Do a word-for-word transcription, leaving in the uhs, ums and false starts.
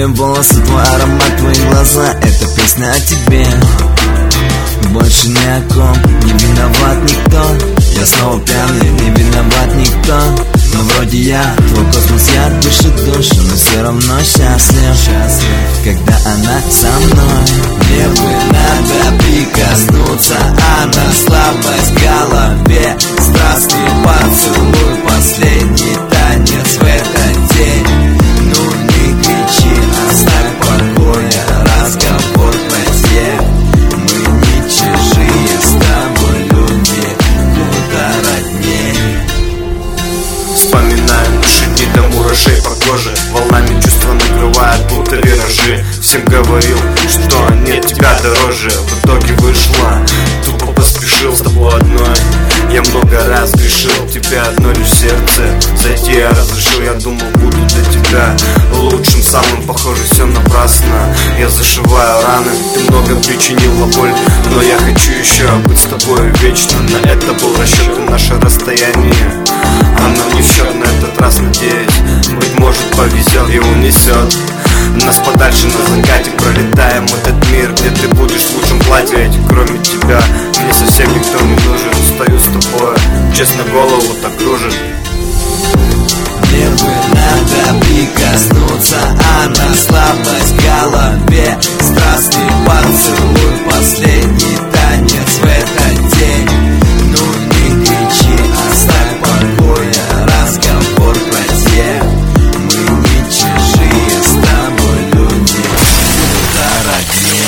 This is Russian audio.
Твои волосы, твой аромат, твои глаза — это песня о тебе. Больше ни о ком не виноват никто. Я снова пьяный, не виноват никто. Но вроде я, твой космос, я дышит душу, но все равно счастлив, счастлив, когда она со мной. Мне бы надо прикоснуться, она слабость в голове. Страстный поцелуй, последний танец в этот день. Ну не кричи, оставь в покое разговор в позе. Мы не чужие с тобой люди, куда родней. Вспоминаю наши дни до мурашей по коже. Волнами чувства накрывают, будто виражи. Всем говорил, что нет тебя дороже. В итоге вышла, тупо поспешил с тобой одной. Я много раз грешил, тебя одно лишь сердце. Зайти я разрешил, я думал, буду для тебя лучшим, самым, похоже, все напрасно. Я зашиваю раны, ты много причинила боль, но я хочу еще быть с тобой вечно. На это был расчет, и наше расстояние оно не в счет, на этот раз надеюсь, быть может повезет и унесет нас подальше на закате. Пролетаем этот мир, где ты будешь в лучшем платье. Ведь кроме тебя мне совсем никто не нужен. Стою с тобой, честно, голову так кружит. Мне бы надо прикоснуться, она слабость в голове. Страстный поцелуй, последний танец в этот день. Ну не кричи, оставь в покое разговор в позе. Мы не чужие с тобой люди, куда родней.